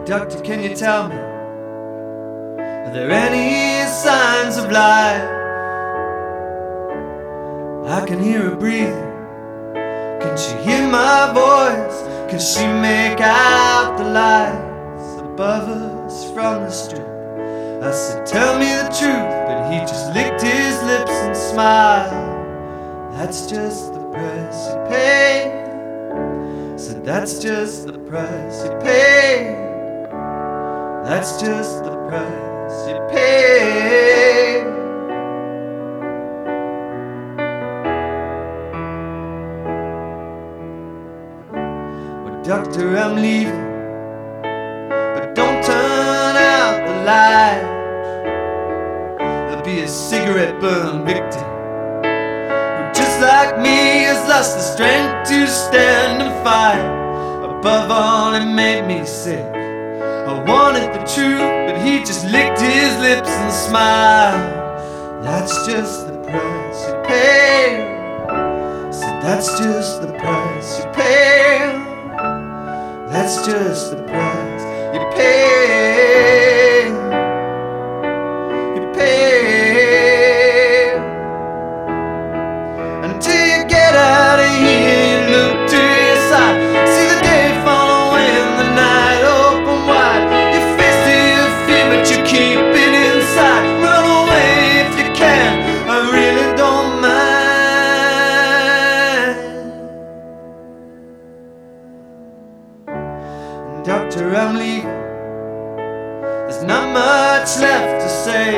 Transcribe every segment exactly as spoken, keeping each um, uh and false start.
Doctor, can you tell me, are there any signs of life? I can hear her breathing. Can she hear my voice? Can she make out the lights above us from the strip? I said, tell me the truth, but he just licked his lips and smiled. That's just the price you pay. Said, that's just the price you pay. That's just the price you pay. Well, doctor, I'm leaving, but don't turn out the light. There'll be a cigarette burn victim who, just like me, has lost the strength to stand and fight. Above all, it made me sick. I wanted the truth, but he just licked his lips and smiled. That's just the price you pay. So that's just the price you pay. That's just the price you pay. You pay. Until you get out of here, you look to your side. See the day fall away and the night open wide. You face to your fear, but you keep it inside. Run away if you can, I really don't mind. Doctor, I'm leaving. There's not much left to say.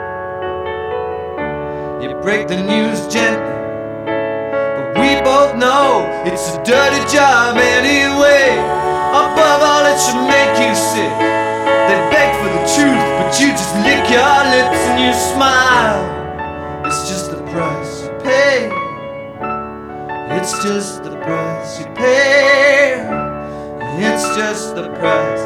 You break the news gently, but we both know it's a dirty job anyway. Above all, it should make you sick. They beg for the truth, but you just lick your lips and you smile. It's just the price you pay. It's just the price you pay. It's just the price